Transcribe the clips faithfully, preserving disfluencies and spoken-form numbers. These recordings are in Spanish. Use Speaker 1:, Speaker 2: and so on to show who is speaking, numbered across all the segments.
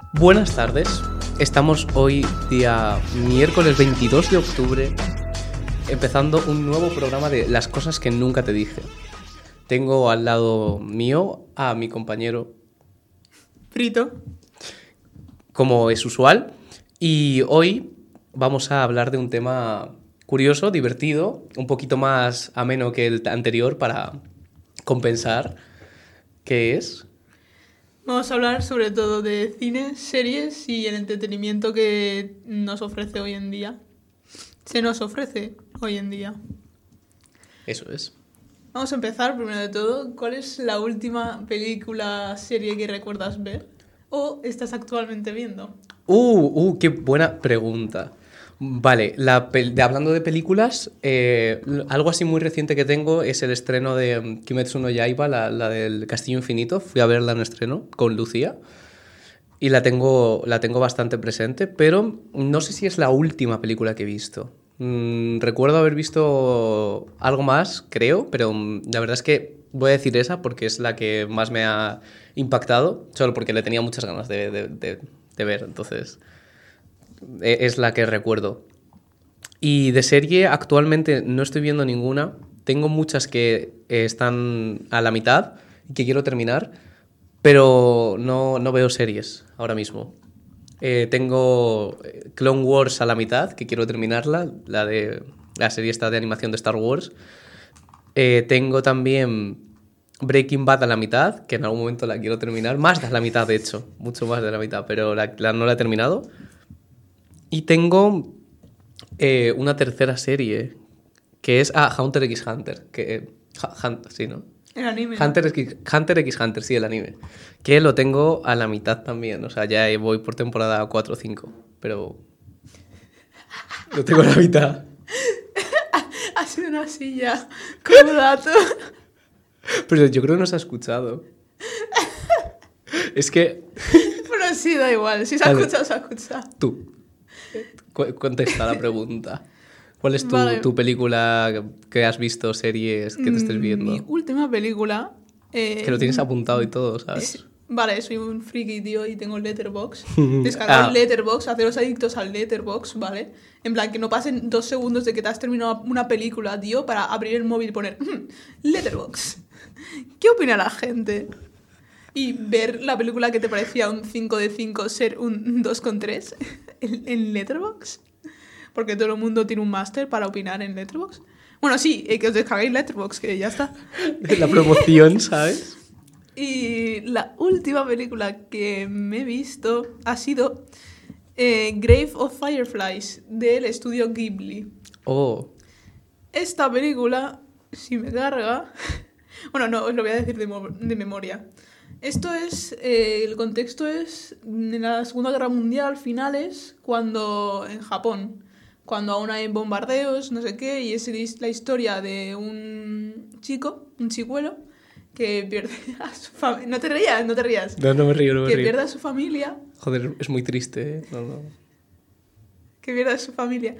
Speaker 1: Buenas tardes, estamos hoy día miércoles veintidós de octubre empezando un nuevo programa de Las cosas que nunca te dije. Tengo al lado mío a mi compañero
Speaker 2: Frito,
Speaker 1: como es usual, y hoy vamos a hablar de un tema curioso, divertido, un poquito más ameno que el anterior para compensar, que es...
Speaker 2: vamos a hablar sobre todo de cine, series y el entretenimiento que nos ofrece hoy en día. Se nos ofrece hoy en día.
Speaker 1: Eso es.
Speaker 2: Vamos a empezar, primero de todo, ¿cuál es la última película, serie que recuerdas ver? ¿O estás actualmente viendo?
Speaker 1: Uh, uh, qué buena pregunta. Vale, la pel- de, hablando de películas, eh, algo así muy reciente que tengo es el estreno de mm, Kimetsu no Yaiba, la, la del Castillo Infinito. Fui a verla en estreno con Lucía y la tengo, la tengo bastante presente, pero no sé si es la última película que he visto. Mm, recuerdo haber visto algo más, creo, pero mm, la verdad es que voy a decir esa porque es la que más me ha impactado, solo porque le tenía muchas ganas de, de, de, de ver, entonces... es la que recuerdo. Y de serie actualmente no estoy viendo ninguna. Tengo muchas que eh, están a la mitad y que quiero terminar, pero no, no veo series ahora mismo. Eh, tengo Clone Wars a la mitad, que quiero terminarla, la de la serie esta de animación de Star Wars. Eh, tengo también Breaking Bad a la mitad, que en algún momento la quiero terminar. Más de la mitad, de hecho. Mucho más de la mitad, pero la, la, no la he terminado. Y tengo eh, una tercera serie, que es ah, Hunter x Hunter. Que, eh, Hunt, sí, ¿no?
Speaker 2: El anime.
Speaker 1: Hunter x, Hunter x Hunter, sí, el anime. Que lo tengo a la mitad también. O sea, ya voy por temporada cuatro o cinco. Pero lo tengo a la mitad.
Speaker 2: Ha sido una silla como dato.
Speaker 1: Pero yo creo que no se ha escuchado. Es que...
Speaker 2: Bueno, sí, da igual. Si se ha
Speaker 1: Vale.
Speaker 2: escuchado, se ha escuchado.
Speaker 1: Tú, cu- contesta la pregunta. ¿Cuál es tu,
Speaker 2: Vale.
Speaker 1: tu película que has visto, series que te estés viendo?
Speaker 2: Mi última película... eh,
Speaker 1: Que lo tienes apuntado y todo, ¿sabes?
Speaker 2: es- Vale, soy un friki, tío, y tengo Letterboxd. Descargar
Speaker 1: Ah.
Speaker 2: el Letterboxd, haceros adictos al Letterboxd, ¿vale? En plan, que no pasen dos segundos de que te has terminado una película, tío, para abrir el móvil y poner "Mm, Letterboxd". ¿Qué opina la gente? Y ver la película que te parecía un cinco de cinco ser un dos coma tres en, en Letterboxd. Porque todo el mundo tiene un máster para opinar en Letterboxd. Bueno, sí, eh, que os descarguéis Letterboxd, que ya está.
Speaker 1: La promoción, ¿sabes?
Speaker 2: Y la última película que me he visto ha sido eh, Grave of Fireflies, del estudio Ghibli.
Speaker 1: Oh,
Speaker 2: Esta película, si me carga... Bueno, no, os lo voy a decir de, mo- de memoria. Esto es... eh, el contexto es en la Segunda Guerra Mundial, finales, cuando... en Japón, cuando aún hay bombardeos, no sé qué, y es la historia de un chico, un chicuelo, que pierde a su familia. No te rías, no te rías.
Speaker 1: no, no me río, no me
Speaker 2: Que
Speaker 1: río.
Speaker 2: pierde a su familia.
Speaker 1: Joder, es muy triste, ¿eh? No, no.
Speaker 2: Que pierde a su familia.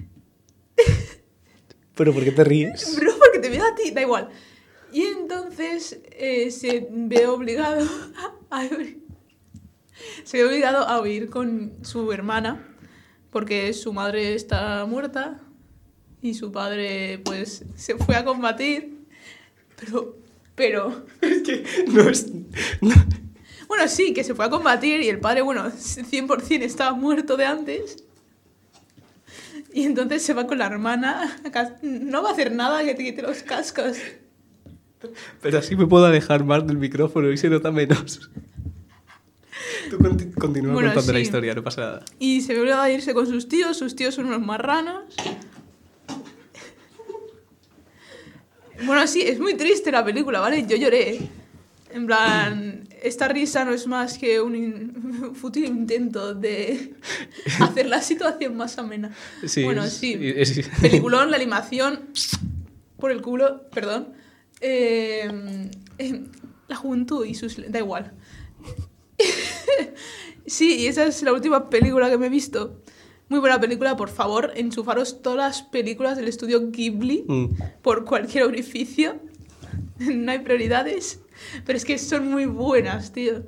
Speaker 1: ¿Pero por qué te ríes?
Speaker 2: Bro, porque te veo a ti, da igual. Y entonces eh, se ve obligado a huir. Se ve obligado a huir con su hermana, porque su madre está muerta y su padre, pues, se fue a combatir. Pero, pero...
Speaker 1: Es que no es... no.
Speaker 2: Bueno, sí, que se fue a combatir y el padre, bueno, cien por ciento estaba muerto de antes. Y entonces se va con la hermana. a cas- No va a hacer nada que te quite los cascos.
Speaker 1: Pero así me puedo alejar más del micrófono y se nota menos. Tú conti- continúa
Speaker 2: Bueno,
Speaker 1: contando la
Speaker 2: sí.
Speaker 1: historia, no pasa nada.
Speaker 2: Y se ve obligado a irse con sus tíos. Sus tíos son unos marranos. Bueno, sí, es muy triste la película, ¿vale? Yo lloré. En plan, esta risa no es más que un in- fútil intento de hacer la situación más amena.
Speaker 1: Sí,
Speaker 2: Bueno,
Speaker 1: es-
Speaker 2: sí.
Speaker 1: es- es-
Speaker 2: Peliculón, la animación, por el culo, perdón. Eh, eh, la juventud y sus... Da igual. Sí, y esa es la última película que me he visto. Muy buena película, por favor, enchufaros todas las películas del estudio Ghibli
Speaker 1: Mm.
Speaker 2: por cualquier orificio. No hay prioridades, pero es que son muy buenas, tío.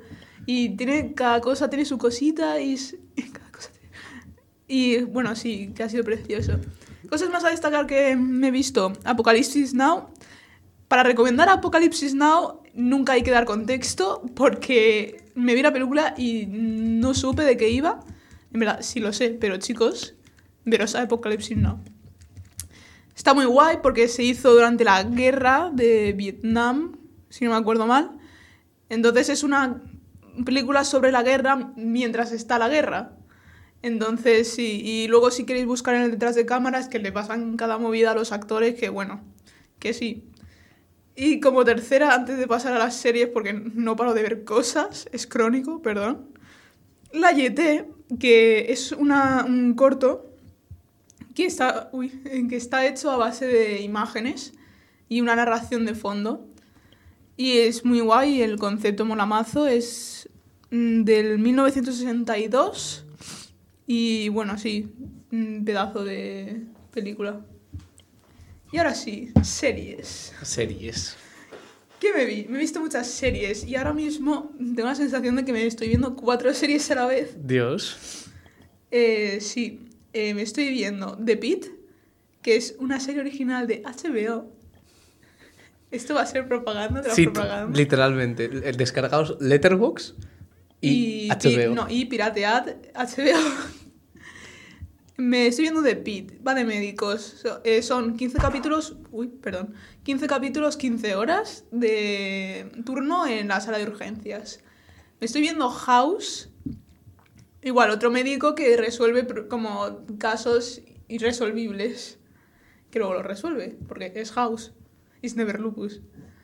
Speaker 2: Y tiene, cada cosa tiene su cosita y... es- cada cosa tiene- Y bueno, sí, que ha sido precioso. Cosas más a destacar que me he visto. Apocalipsis Now. Para recomendar Apocalipsis Now nunca hay que dar contexto porque me vi la película y no supe de qué iba. En verdad, sí lo sé, pero chicos, veros a Apocalipsis Now. Está muy guay porque se hizo durante la guerra de Vietnam, si no me acuerdo mal. Entonces es una película sobre la guerra mientras está la guerra. Entonces sí, y luego si queréis buscar en el detrás de cámaras que le pasan cada movida a los actores, que bueno, que sí. Y como tercera, antes de pasar a las series, porque no paro de ver cosas, es crónico, perdón. La Yeté, que es una, un corto que está, uy, que está hecho a base de imágenes y una narración de fondo. Y es muy guay, el concepto mola mazo, es mm, del mil novecientos sesenta y dos y bueno, sí, un pedazo de película. Y ahora sí, series.
Speaker 1: Series.
Speaker 2: ¿Qué me vi? Me he visto muchas series y ahora mismo tengo la sensación de que me estoy viendo cuatro series a la vez.
Speaker 1: Dios.
Speaker 2: Eh, sí, eh, me estoy viendo The Pitt, que es una serie original de H B O. Esto va a ser propaganda de la
Speaker 1: Sí,
Speaker 2: propaganda.
Speaker 1: literalmente. El Descargaos Letterboxd y,
Speaker 2: y
Speaker 1: H B O.
Speaker 2: pi- no, y piratead H B O. Me estoy viendo The Pitt, va de médicos. So- eh, son quince capítulos, uy, perdón, quince capítulos, quince horas de turno en la sala de urgencias. Me estoy viendo House, igual, otro médico que resuelve pr- como casos irresolvibles, que luego lo resuelve, porque es House, it's never lupus.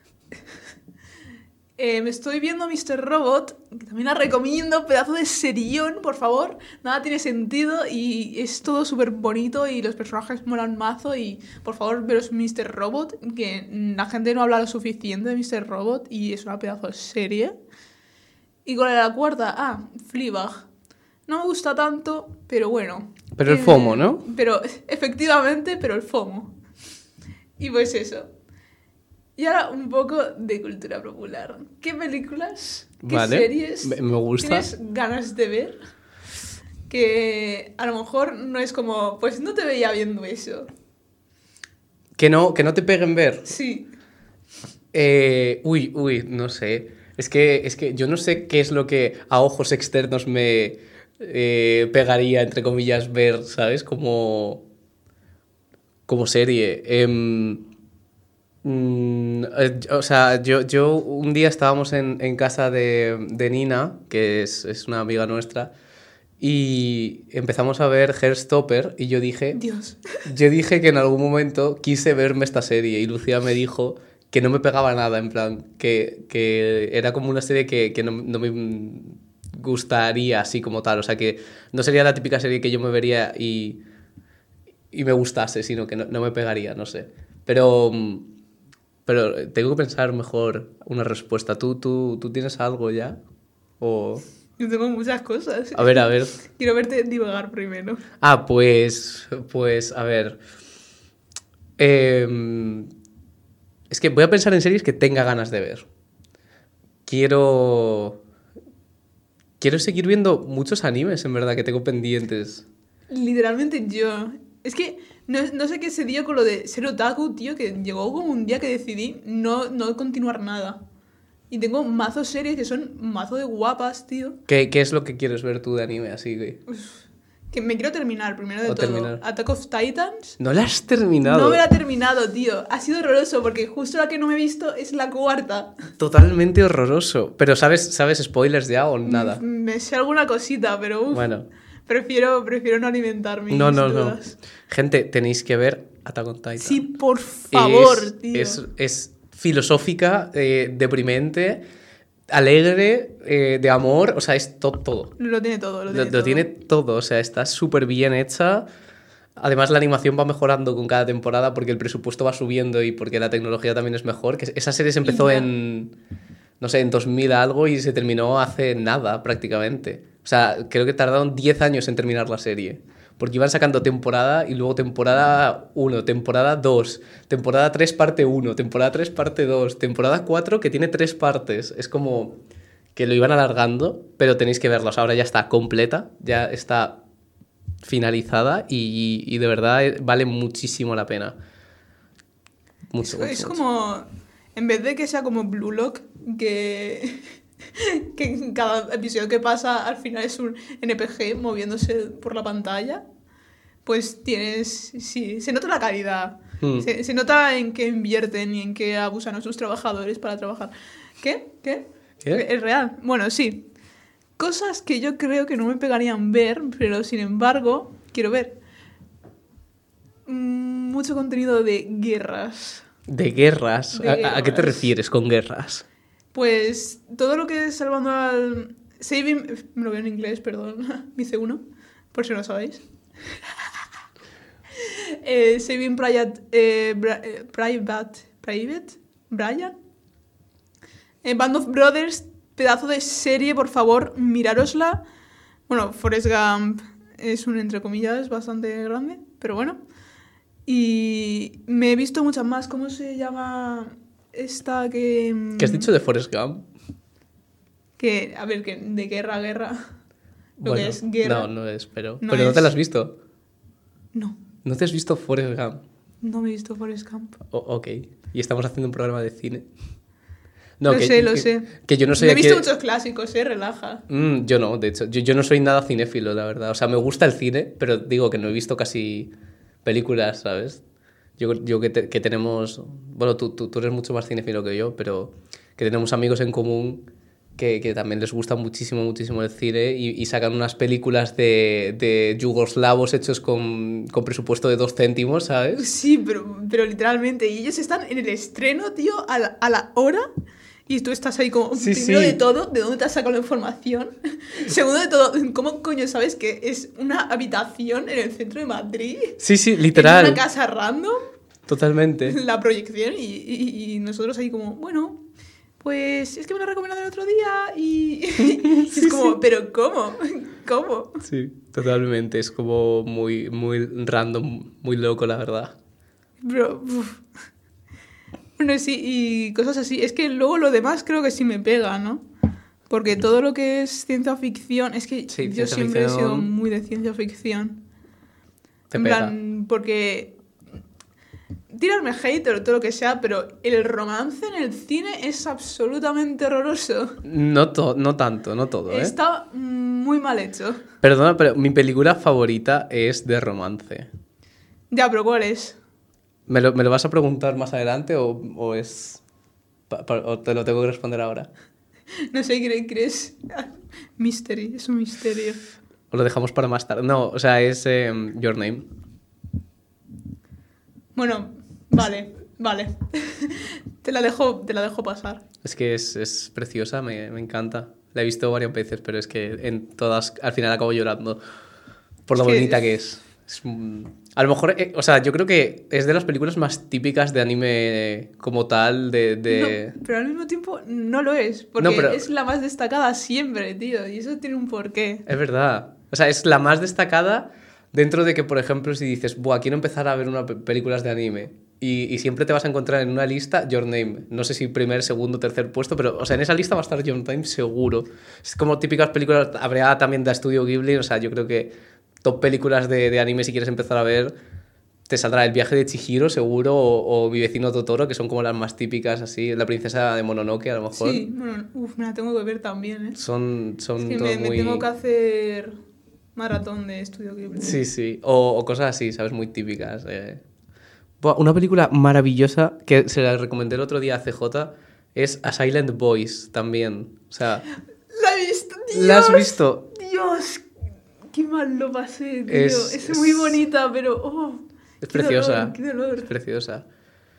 Speaker 2: Eh, me estoy viendo míster Robot, que también la recomiendo, pedazo de serión, por favor. Nada tiene sentido y es todo súper bonito y los personajes molan mazo y por favor veros míster Robot, que la gente no habla lo suficiente de míster Robot y es una pedazo de serie. Y con la cuarta, ah, Fleabag. No me gusta tanto, pero bueno.
Speaker 1: Pero el
Speaker 2: Eh,
Speaker 1: FOMO, ¿no?
Speaker 2: Pero, efectivamente, pero el FOMO. Y pues eso. Y ahora un poco de cultura popular. ¿Qué películas, qué
Speaker 1: Vale,
Speaker 2: series
Speaker 1: me- me gusta.
Speaker 2: tienes ganas de ver? Que a lo mejor no es como, pues no te veía viendo eso.
Speaker 1: Que no, que no te peguen ver.
Speaker 2: Sí.
Speaker 1: Eh, uy, uy, no sé. Es que, es que yo no sé qué es lo que a ojos externos me eh, pegaría, entre comillas, ver, ¿sabes? Como, como serie. Em, mm, eh, o sea, yo, yo un día estábamos en, en casa de, de Nina, que es, es una amiga nuestra, y empezamos a ver Heartstopper y yo dije...
Speaker 2: Dios.
Speaker 1: Yo dije que en algún momento quise verme esta serie y Lucía me dijo que no me pegaba nada, en plan, que, que era como una serie que, que no, no me gustaría así como tal, o sea, que no sería la típica serie que yo me vería y, y me gustase, sino que no, no me pegaría, no sé. Pero, pero tengo que pensar mejor una respuesta. ¿Tú, tú, tú tienes algo ya? O...
Speaker 2: Yo tengo muchas cosas.
Speaker 1: A ver, a ver.
Speaker 2: Quiero verte divagar primero.
Speaker 1: Ah, pues, pues, a ver. Eh, es que voy a pensar en series que tenga ganas de ver. Quiero... Quiero seguir viendo muchos animes, en verdad, que tengo pendientes.
Speaker 2: Literalmente yo. Es que no, no sé qué se dio con lo de ser otaku, tío, que llegó como un día que decidí no, no continuar nada. Y tengo mazo series que son mazo de guapas, tío.
Speaker 1: ¿Qué, qué es lo que quieres ver tú de anime? Así que...
Speaker 2: Que me quiero terminar, primero de
Speaker 1: O
Speaker 2: todo.
Speaker 1: terminar.
Speaker 2: Attack of Titans.
Speaker 1: ¿No la has terminado?
Speaker 2: No me la he terminado, tío. Ha sido horroroso porque justo la que no me he visto es la cuarta.
Speaker 1: Totalmente horroroso. Pero ¿sabes, ¿sabes spoilers ya o nada?
Speaker 2: M- Me sé alguna cosita, pero uf,
Speaker 1: Bueno.
Speaker 2: prefiero, prefiero no alimentar mis
Speaker 1: No, no, no.
Speaker 2: dudas.
Speaker 1: Gente, tenéis que ver Attack on Titan.
Speaker 2: Sí, por favor,
Speaker 1: es,
Speaker 2: tío.
Speaker 1: Es, es filosófica, eh, deprimente, alegre, eh, de amor, o sea, es to- todo.
Speaker 2: Lo tiene todo, lo
Speaker 1: Lo,
Speaker 2: tiene
Speaker 1: lo
Speaker 2: todo.
Speaker 1: tiene todo, o sea, está súper bien hecha. Además, la animación va mejorando con cada temporada porque el presupuesto va subiendo y porque la tecnología también es mejor. Que esa serie se empezó
Speaker 2: ya.
Speaker 1: en, no sé, en dos mil algo y se terminó hace nada prácticamente. O sea, creo que tardaron diez años en terminar la serie. Porque iban sacando temporada y luego temporada uno, temporada dos, temporada tres parte uno, temporada tres parte dos, temporada cuatro que tiene tres partes. Es como... que lo iban alargando, pero tenéis que verlos. Ahora ya está completa, ya está finalizada y, y de verdad eh, vale muchísimo la pena. Mucho,
Speaker 2: Es,
Speaker 1: mucho,
Speaker 2: es
Speaker 1: mucho.
Speaker 2: como, en vez de que sea como Blue Lock, que, que en cada episodio que pasa al final es un N P G moviéndose por la pantalla, pues tienes, sí, se nota la calidad.
Speaker 1: Hmm.
Speaker 2: Se, se nota en qué invierten y en qué abusan a sus trabajadores para trabajar. ¿Qué? ¿Qué?
Speaker 1: ¿Qué?
Speaker 2: Es real. Bueno, sí. Cosas que yo creo que no me pegarían ver, pero sin embargo, quiero ver. Mm, Mucho contenido de guerras.
Speaker 1: De guerras.
Speaker 2: De
Speaker 1: ¿A, a qué te
Speaker 2: guerras.
Speaker 1: refieres con guerras?
Speaker 2: Pues todo lo que es salvando al... Saving... Me lo veo en inglés, perdón. Mi C uno, por si no lo sabéis. eh, Saving Private... Eh, Bra- eh, Private... Private... Brian. Eh, Band of Brothers, pedazo de serie, por favor, mirárosla. Bueno, Forrest Gump es un entre comillas bastante grande, pero bueno. Y me he visto muchas más. ¿Cómo se llama esta que...?
Speaker 1: ¿Qué has dicho de Forrest Gump?
Speaker 2: Que, a ver, que de guerra a guerra. Lo
Speaker 1: Bueno,
Speaker 2: que es guerra.
Speaker 1: no, no es, pero...
Speaker 2: No
Speaker 1: pero no te
Speaker 2: es-
Speaker 1: la has visto.
Speaker 2: No,
Speaker 1: ¿No te has visto Forrest Gump?
Speaker 2: no me he visto Forrest Gump.
Speaker 1: O- ok. Y estamos haciendo un programa de cine.
Speaker 2: Lo
Speaker 1: que,
Speaker 2: sé, lo
Speaker 1: que-
Speaker 2: sé.
Speaker 1: Que yo no soy
Speaker 2: Me he
Speaker 1: aquí...
Speaker 2: visto muchos clásicos, eh, relaja.
Speaker 1: Mm, yo no, de hecho. Yo, yo no soy nada cinéfilo, la verdad. O sea, me gusta el cine, pero digo que no he visto casi películas, ¿sabes? Yo, yo que, te- que tenemos... Bueno, tú, tú, tú eres mucho más cinéfilo que yo, pero que tenemos amigos en común que, que también les gusta muchísimo, muchísimo el cine y, y sacan unas películas de, de yugoslavos hechos con, con presupuesto de dos céntimos, ¿sabes?
Speaker 2: Sí, pero, pero literalmente. Y ellos están en el estreno, tío, a la, a la hora. Y tú estás ahí como,
Speaker 1: Sí,
Speaker 2: primero
Speaker 1: sí.
Speaker 2: de todo, ¿de dónde te has sacado la información? Segundo de todo, ¿cómo coño sabes que es una habitación en el centro de Madrid?
Speaker 1: Sí, sí,
Speaker 2: En
Speaker 1: literal.
Speaker 2: una casa random,
Speaker 1: Totalmente.
Speaker 2: la proyección, y, y- y nosotros ahí como, bueno, pues es que me lo recomendaron el otro día y, y es como, pero ¿cómo? ¿Cómo?
Speaker 1: Sí, totalmente. Es como muy, muy random, muy loco, la verdad.
Speaker 2: Bro, uf. Bueno, sí, y cosas así. Es que luego lo demás creo que sí me pega, ¿no? Porque todo lo que es ciencia ficción, es que
Speaker 1: Sí,
Speaker 2: yo
Speaker 1: ciencia
Speaker 2: siempre he sido
Speaker 1: ficción.
Speaker 2: muy de ciencia ficción.
Speaker 1: Te
Speaker 2: En
Speaker 1: pega.
Speaker 2: plan, porque tirarme hate o todo lo que sea, pero el romance en el cine es absolutamente horroroso.
Speaker 1: No, to- no tanto, no todo, ¿eh?
Speaker 2: Está muy mal hecho.
Speaker 1: Perdona, pero mi película favorita es de romance.
Speaker 2: Ya, pero ¿cuál es?
Speaker 1: ¿Me lo, me lo vas a preguntar más adelante o, o es... pa- pa- o te lo tengo que responder ahora?
Speaker 2: No sé, ¿qué crees? Mystery, es un misterio.
Speaker 1: ¿O lo dejamos para más tarde? No, o sea, es em, Your Name.
Speaker 2: Bueno, vale, vale. te la dejo, te la dejo pasar.
Speaker 1: Es que es, es preciosa, me, me encanta. La he visto varias veces, pero es que en todas al final acabo llorando por
Speaker 2: Es
Speaker 1: lo
Speaker 2: que-
Speaker 1: bonita que es. Es un- A lo mejor, eh, o sea, yo creo que es de las películas más típicas de anime como tal, de... de...
Speaker 2: No, pero al mismo tiempo no lo es, porque
Speaker 1: No, pero-
Speaker 2: es la más destacada siempre, tío, y eso tiene un porqué.
Speaker 1: Es verdad. O sea, es la más destacada dentro de que, por ejemplo, si dices, buah, quiero empezar a ver una pe- películas de anime y, y siempre te vas a encontrar en una lista Your Name. No sé si primer, segundo, tercer puesto, pero, o sea, en esa lista va a estar Your Name seguro. Es como típicas películas, habría también de Estudio Ghibli, o sea, yo creo que top películas de, de anime si quieres empezar a ver, te saldrá El viaje de Chihiro seguro o, o Mi vecino Totoro, que son como las más típicas así, La princesa de Mononoke a lo mejor.
Speaker 2: Sí, bueno, uf, me la tengo que ver también, ¿eh?
Speaker 1: Son, son
Speaker 2: Es que
Speaker 1: todo
Speaker 2: me, me
Speaker 1: muy...
Speaker 2: tengo que hacer maratón de Estudio Ghibli.
Speaker 1: Sí, sí. O, o cosas así, ¿sabes? Muy típicas. eh. Buah, una película maravillosa que se la recomendé el otro día a C J es A Silent Voice también. O sea,
Speaker 2: La he visto, Dios.
Speaker 1: ¿la has visto?
Speaker 2: Dios, qué mal lo pasé, tío.
Speaker 1: Es-
Speaker 2: Es,
Speaker 1: es-
Speaker 2: muy bonita, pero... Oh,
Speaker 1: Es
Speaker 2: qué
Speaker 1: preciosa.
Speaker 2: dolor, qué dolor.
Speaker 1: Es preciosa.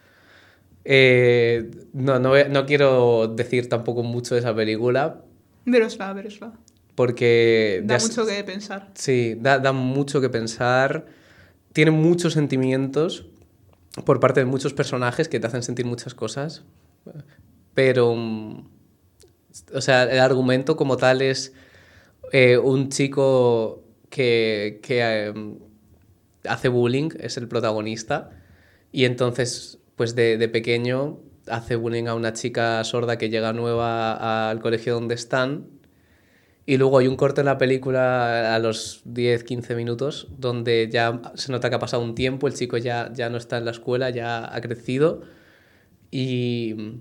Speaker 1: Eh, no, no, voy a- no quiero decir tampoco mucho de esa película
Speaker 2: Verosla, verosla.
Speaker 1: porque...
Speaker 2: Da
Speaker 1: ya s-
Speaker 2: mucho que pensar.
Speaker 1: Sí, da, da mucho que pensar. Tiene muchos sentimientos por parte de muchos personajes que te hacen sentir muchas cosas. Pero, mm, o sea, el argumento como tal es eh, un chico que, que eh, hace bullying, es el protagonista, y entonces, pues de, de pequeño hace bullying a una chica sorda que llega nueva al colegio donde están. Y luego hay un corte en la película a los diez quince minutos donde ya se nota que ha pasado un tiempo, el chico ya, ya no está en la escuela, ya ha crecido y,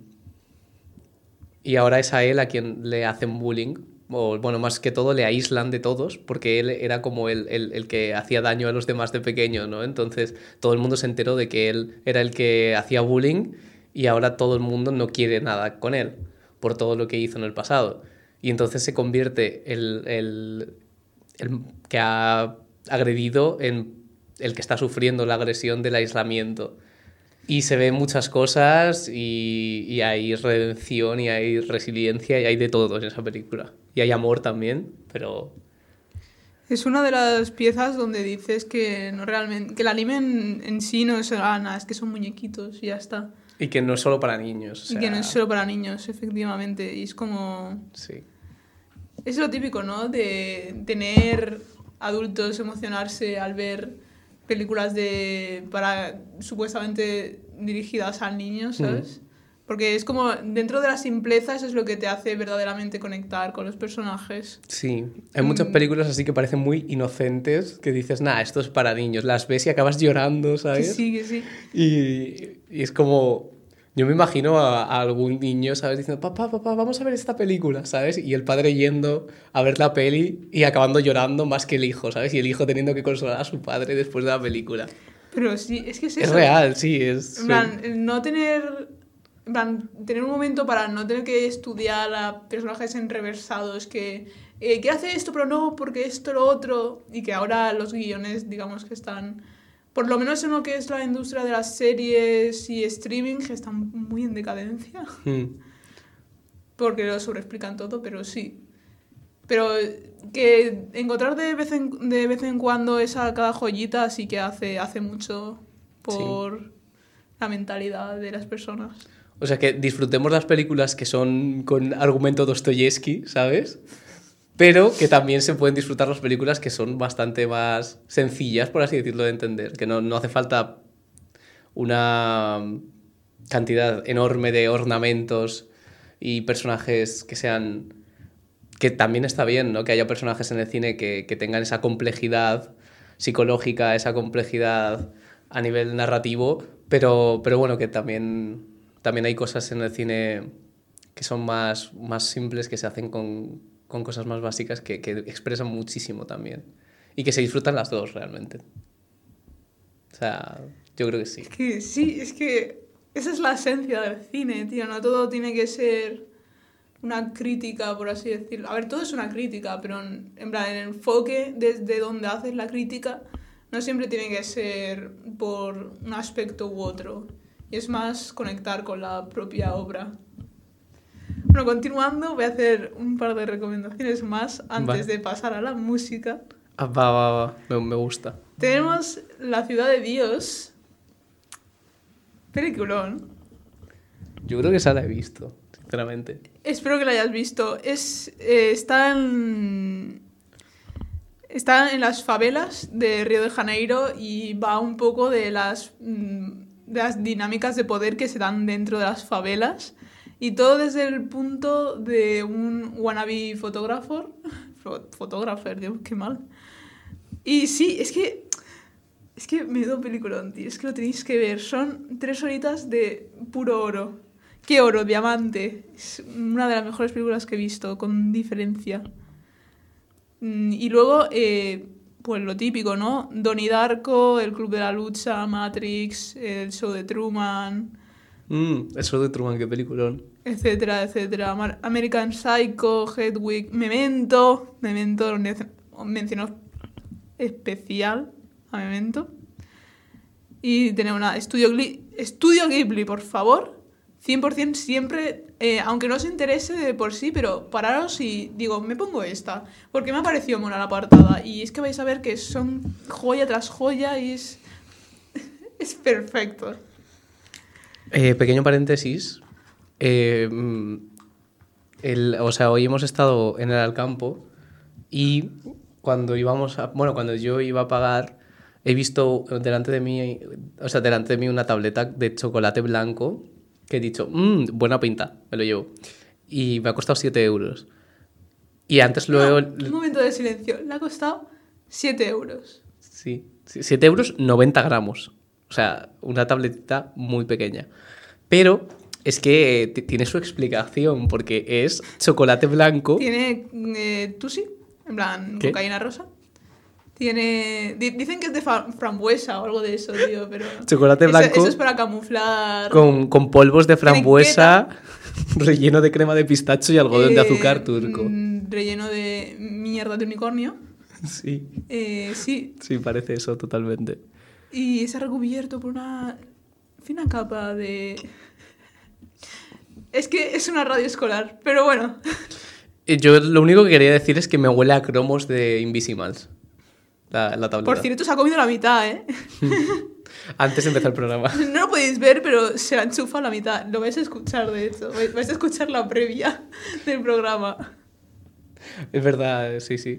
Speaker 1: y ahora es a él a quien le hacen bullying, o bueno, más que todo le aíslan de todos porque él era como el, el, el que hacía daño a los demás de pequeño, ¿no? Entonces todo el mundo se enteró de que él era el que hacía bullying y ahora todo el mundo no quiere nada con él por todo lo que hizo en el pasado. Y entonces se convierte el, el, el que ha agredido en el que está sufriendo la agresión del aislamiento. Y se ven muchas cosas y, y hay redención y hay resiliencia y hay de todo en esa película. Y hay amor también, pero...
Speaker 2: Es una de las piezas donde dices que no realmente que el anime en, en sí no es nada, es que son muñequitos y ya está.
Speaker 1: Y que no es solo para niños. O sea...
Speaker 2: Y que no es solo para niños, efectivamente. Y es como...
Speaker 1: Sí.
Speaker 2: Es lo típico, ¿no? De tener adultos emocionarse al ver películas de para supuestamente dirigidas al niño, ¿sabes? Mm. Porque es como, dentro de la simpleza, eso es lo que te hace verdaderamente conectar con los personajes.
Speaker 1: Sí, hay muchas películas así que parecen muy inocentes, que dices, nah, esto es para niños. Las ves y acabas llorando, ¿sabes?
Speaker 2: Que sí, que sí.
Speaker 1: Y, y es como... Yo me imagino a, a algún niño, ¿sabes? Diciendo, papá, papá, vamos a ver esta película, ¿sabes? Y el padre yendo a ver la peli y acabando llorando más que el hijo, ¿sabes? Y el hijo teniendo que consolar a su padre después de la película.
Speaker 2: Pero sí, es que es
Speaker 1: eso. Es real, sí, es...
Speaker 2: En plan, no tener... En plan, tener un momento para no tener que estudiar a personajes enreversados que... Eh, ¿Qué hace esto? Pero no, porque esto, lo otro... Y que ahora los guiones, digamos que están... Por lo menos en lo que es la industria de las series y streaming, que están muy en decadencia. Mm. Porque lo sobreexplican todo, pero sí. Pero que encontrar de vez en, de vez en cuando esa cada joyita sí que hace, hace mucho por sí. La mentalidad de las personas.
Speaker 1: O sea, que disfrutemos las películas que son con argumento Dostoyevsky, ¿sabes? Pero que también se pueden disfrutar las películas que son bastante más sencillas, por así decirlo, de entender. Que no, no hace falta una cantidad enorme de ornamentos y personajes que sean... Que también está bien, ¿no? Que haya personajes en el cine que, que tengan esa complejidad psicológica, esa complejidad a nivel narrativo, pero, pero bueno, que también, también hay cosas en el cine que son más, más simples, que se hacen con... con cosas más básicas que, que expresan muchísimo también. Y que se disfrutan las dos, realmente. O sea, yo creo que sí.
Speaker 2: Es que sí, es que esa es la esencia del cine, tío. No todo tiene que ser una crítica, por así decirlo. A ver, todo es una crítica, pero en, en plan, el enfoque desde donde haces la crítica no siempre tiene que ser por un aspecto u otro. Y es más conectar con la propia obra. Bueno, continuando, voy a hacer un par de recomendaciones más antes vale. de pasar a la música.
Speaker 1: Ah, va, va, va. Me, me gusta.
Speaker 2: Tenemos La ciudad de Dios. Peliculón.
Speaker 1: Yo creo que esa la he visto, sinceramente.
Speaker 2: Espero que la hayas visto. Es, eh, está en... Está en las favelas de Río de Janeiro y va un poco de las, de las dinámicas de poder que se dan dentro de las favelas. Y todo desde el punto de un wannabe fotógrafo. Fotógrafo, Dios, qué mal. Y sí, es que... Es que me dio peliculón, tío. Es que lo tenéis que ver. Son tres horitas de puro oro. ¿Qué oro? Diamante. Es una de las mejores películas que he visto, con diferencia. Y luego, eh, pues lo típico, ¿no? Donnie Darko, El Club de la Lucha, Matrix, El Show de Truman...
Speaker 1: Mm, el Show de Truman, qué peliculón.
Speaker 2: Etcétera, etcétera. American Psycho, Hedwig, Memento. Memento mencionó especial a Memento. Y tener una Estudio Ghibli, Estudio Ghibli, por favor. cien por ciento siempre, eh, aunque no os interese de por sí, pero pararos y digo, me pongo esta. Porque me ha parecido mona la portada. Y es que vais a ver que son joya tras joya y es, es perfecto.
Speaker 1: Eh, pequeño paréntesis. Eh, el, o sea, hoy hemos estado en el Alcampo y cuando íbamos a, bueno, cuando yo iba a pagar, he visto delante de mí, o sea, delante de mí una tableta de chocolate blanco que he dicho, mmm, buena pinta, me lo llevo. Y me ha costado siete euros. Y antes lo
Speaker 2: No,
Speaker 1: he...
Speaker 2: un momento de silencio. Le ha costado siete euros.
Speaker 1: Sí, siete euros, noventa gramos. O sea, una tabletita muy pequeña. Pero es que eh, tiene su explicación, porque es chocolate blanco.
Speaker 2: Tiene eh, tusi, en plan,
Speaker 1: ¿Qué?
Speaker 2: cocaína rosa. Tiene... di- Dicen que es de fa- frambuesa o algo de eso, tío, pero...
Speaker 1: Chocolate
Speaker 2: eso-
Speaker 1: blanco
Speaker 2: Eso, es para camuflar...
Speaker 1: con, con polvos de frambuesa, relleno de crema de pistacho y algodón de
Speaker 2: eh,
Speaker 1: azúcar turco.
Speaker 2: mm, Relleno de mierda de unicornio.
Speaker 1: Sí,
Speaker 2: Eh, sí,
Speaker 1: sí, parece eso totalmente.
Speaker 2: y está recubierto por una fina capa de... Es que es una radio escolar, pero bueno.
Speaker 1: Eh, Yo lo único que quería decir es que me huele a cromos de Invisimals. La, la tableta.
Speaker 2: Por cierto, se ha comido la mitad, ¿eh?
Speaker 1: Antes de empezar el programa.
Speaker 2: No lo podéis ver, pero se la enchufa a la mitad. Lo vais a escuchar, de hecho. Vais vais a escuchar la previa del programa.
Speaker 1: Es verdad, sí, sí.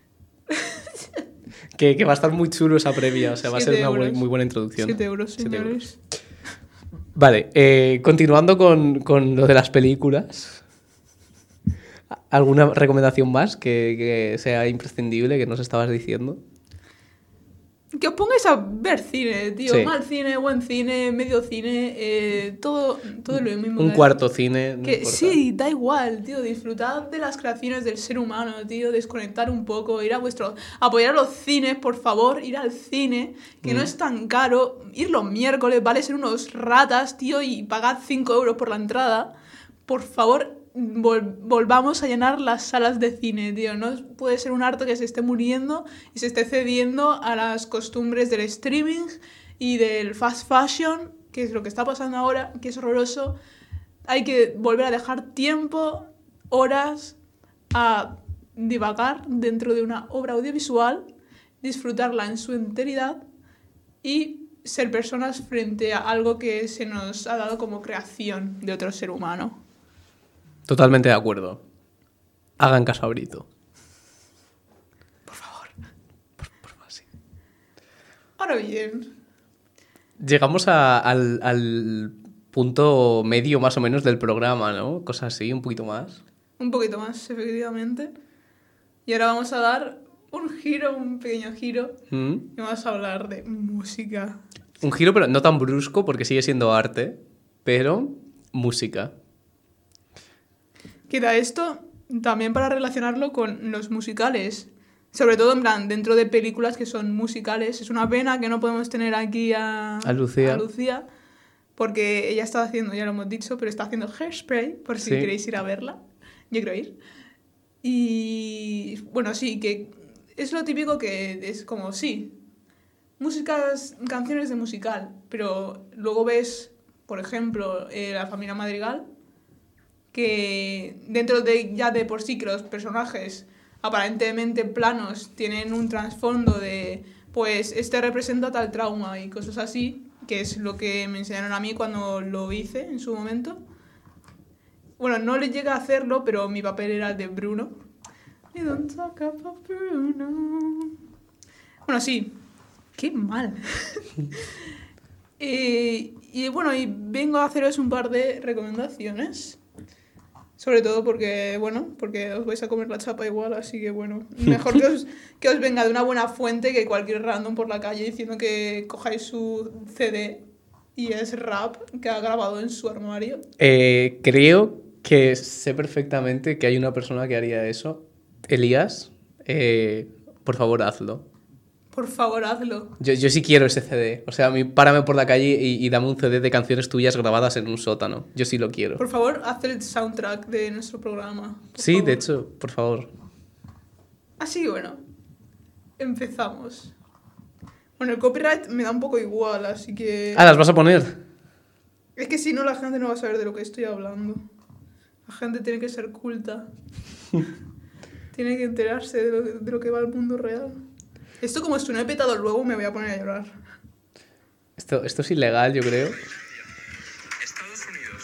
Speaker 1: que, que va a estar muy chulo esa previa. O sea, va a ser
Speaker 2: Siete
Speaker 1: una bu-
Speaker 2: euros.
Speaker 1: muy buena introducción.
Speaker 2: siete euros,
Speaker 1: Siete
Speaker 2: señores.
Speaker 1: Vale, eh, continuando con, con lo de las películas. ¿Alguna recomendación más que, que sea imprescindible que nos estabas diciendo?
Speaker 2: Que os pongáis a ver cine, tío.
Speaker 1: Sí.
Speaker 2: Mal cine, buen cine, medio cine, eh, todo, todo lo mismo.
Speaker 1: Un
Speaker 2: que-
Speaker 1: cuarto cine. No
Speaker 2: Que
Speaker 1: importa.
Speaker 2: sí, da igual, tío. Disfrutad de las creaciones del ser humano, tío. Desconectar un poco, ir a vuestro... Apoyar a los cines, por favor. Ir al cine, que no
Speaker 1: Mm.
Speaker 2: es tan caro. Ir los miércoles, vale ser unos ratas, tío, y pagad cinco euros por la entrada. Por favor, vol- volvamos a llenar las salas de cine, tío. No puede ser un arte que se esté muriendo y se esté cediendo a las costumbres del streaming y del fast fashion, que es lo que está pasando ahora, que es horroroso. Hay que volver a dejar tiempo, horas, a divagar dentro de una obra audiovisual, disfrutarla en su enteridad y ser personas frente a algo que se nos ha dado como creación de otro ser humano.
Speaker 1: Totalmente de acuerdo. Hagan caso a Brito.
Speaker 2: Por favor.
Speaker 1: Por favor, sí.
Speaker 2: Ahora bien,
Speaker 1: Llegamos a- al, al punto medio más o menos del programa, ¿no? Cosas así, un poquito más.
Speaker 2: un poquito más, efectivamente. Y ahora vamos a dar un giro, un pequeño giro,
Speaker 1: ¿Mm?
Speaker 2: y vamos a hablar de música.
Speaker 1: Un giro, pero no tan brusco porque sigue siendo arte, pero música.
Speaker 2: Queda esto también para relacionarlo con los musicales. Sobre todo, en plan, dentro de películas que son musicales. Es una pena que no podemos tener aquí a,
Speaker 1: A Lucía.
Speaker 2: a Lucía, porque ella está haciendo, ya lo hemos dicho, pero está haciendo Hairspray, por si
Speaker 1: Sí.
Speaker 2: queréis ir a verla. Yo quiero ir. Y bueno, sí, que es lo típico que es como, sí, músicas, canciones de musical, pero luego ves, por ejemplo, eh, La familia Madrigal, que dentro de ya de por sí que los personajes aparentemente planos tienen un trasfondo de, pues, este representa tal trauma y cosas así, que es lo que me enseñaron a mí cuando lo hice en su momento. Bueno, no le llega a hacerlo, pero mi papel era el de Bruno. We don't talk about Bruno. Bueno, sí. Qué mal. Eh, y bueno, y vengo a haceros un par de recomendaciones. Sobre todo porque, bueno, porque os vais a comer la chapa igual, así que bueno, mejor que os, que os venga de una buena fuente que cualquier random por la calle diciendo que cojáis su C D y es rap que ha grabado en su armario.
Speaker 1: Eh, creo que sé perfectamente que hay una persona que haría eso. Elías, eh, por favor, hazlo.
Speaker 2: Por favor, hazlo.
Speaker 1: Yo, yo sí quiero ese C D. O sea, a mí párame por la calle y, y dame un C D de canciones tuyas grabadas en un sótano. Yo sí lo quiero.
Speaker 2: Por favor, haz el soundtrack de nuestro programa. Por
Speaker 1: Sí,
Speaker 2: favor.
Speaker 1: de hecho, por favor.
Speaker 2: Así que bueno, empezamos. Bueno, el copyright me da un poco igual, así que...
Speaker 1: Ah, ¿las vas a poner?
Speaker 2: Es que si no, la gente no va a saber de lo que estoy hablando. La gente tiene que ser culta. Tiene que enterarse de lo, de lo que va al mundo real. Esto como esto no he petado luego me voy a poner a llorar.
Speaker 1: Esto, esto es ilegal, yo creo.
Speaker 3: Estados Unidos.